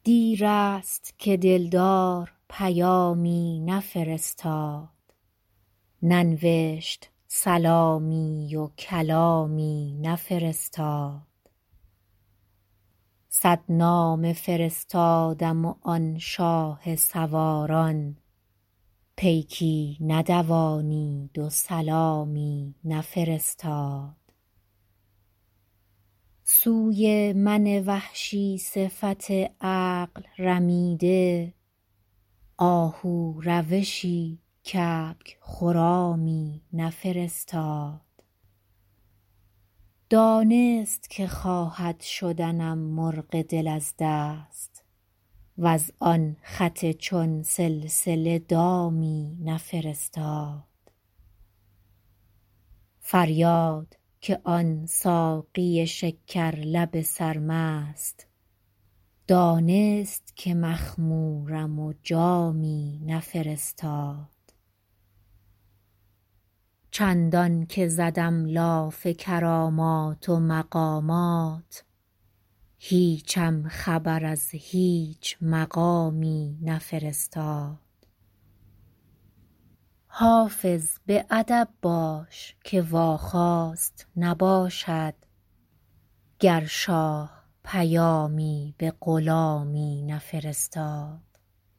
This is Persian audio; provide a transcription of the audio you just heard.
دیر است که دلدار پیامی نفرستاد، ننوشت سلامی و کلامی نفرستاد. صد نامه فرستادم و آن شاه سواران، پیکی ندوانید و سلامی نفرستاد. سوی من وحشی صفت عقل رمیده، آهو روشی کبک خرامی نفرستاد. دانست که خواهد شدنم مرغ دل از دست، وز آن خط چون سلسله دامی نفرستاد. فریاد که آن ساقی شکرلب سرمست، دانست که مخمورم و جامی نفرستاد. چندان که زدم لاف کرامات و مقامات، هیچم خبر از هیچ مقامی نفرستاد. حافظ به ادب باش که واخواست نباشد، گر شاه پیامی به غلامی نفرستاد.